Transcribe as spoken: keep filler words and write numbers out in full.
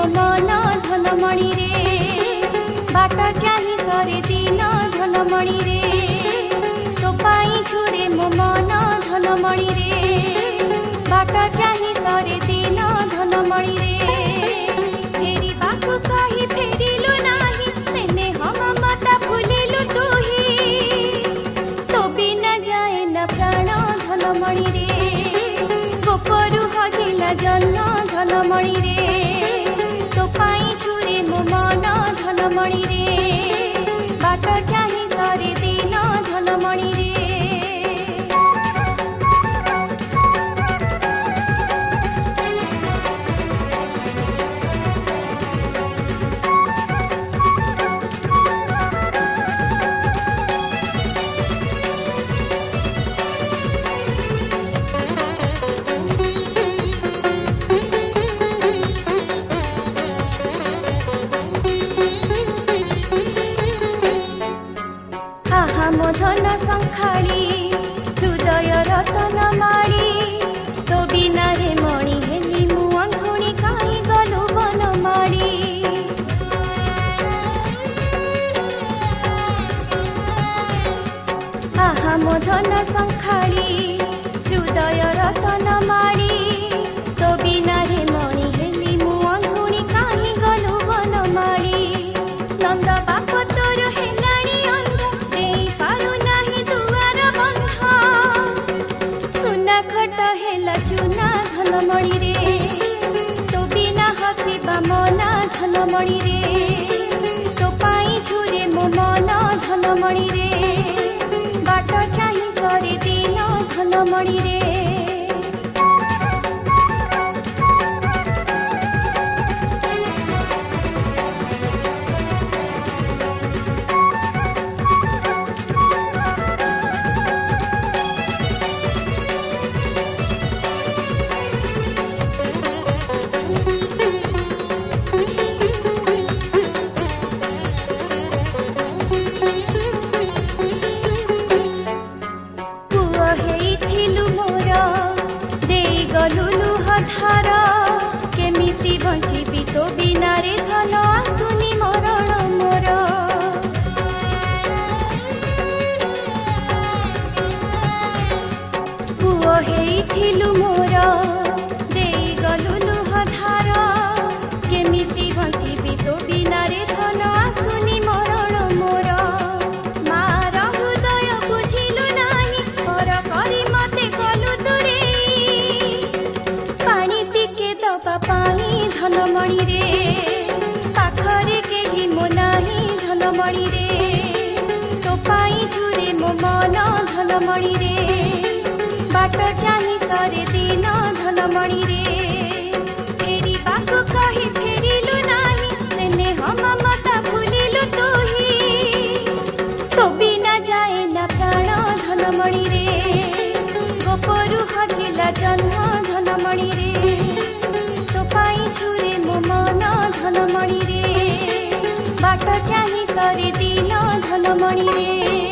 मो मन धनमणि रे बाट चाही सरे दिन धनमणि रे तो पाई छुरे मो मन धनमणि रे बाट चाही सरे दिन धनमणि रे फेरी बाकु कही फेरिलु नाही सेने हम मता भूलिलु तुही तो बिना जाए न प्राण धनमणि रे गोपरु हजिला जन्म धनमणि रे तो पाई छुरे मो मन धनमणि रे बाट चाही सरे दिन धनमणि रे मो धन संखाड़ी हृदय रतन माड़ी तो बिना रे मणि हेली मु अंधुणी काई गलु बन माड़ी आहा मो धन संखाड़ी हृदय रतन माड़ी तो बिना रे मणि हेली मु अंधुणी काई गलु बन माड़ी नंद बाप तोर हेलाणी अंध देई पारु नाही दुआर बंध सुना खट हेला चुना धनमणि रे तो बिना हसिबा मना धनमणि रे तो पाई छुरे मो मन धनमणि रे बाट चाही सरे दिन धनमणि रे गलुलु हधार केमिति बंचिबी तो बिना रे धन आसुनी मरण मोर पुओ हेइथिलु मोर देई गलुलु हधार केमिति बंचिबी तो बिना रे धन आसुनी मरण मोर मार हृदय बुझिलु नाही पर करी मते गलु दूरे पाई धनमणि रे पाखरे केही मो नाही धनमणि रे तो पाई छुरे मो मन धनमणि रे बाट चाही सरे दिन धनमणि रे फेरी बाकु कही फेरिलु नाही सेने हम मता भूलिलु तुही तो बिना जाए न प्राण धनमणि रे गोपरु हजिला जन्म धनमणि रे पाई छुरे मो मन धनमणि रे बाट चाही सरे दिन धनमणि रे।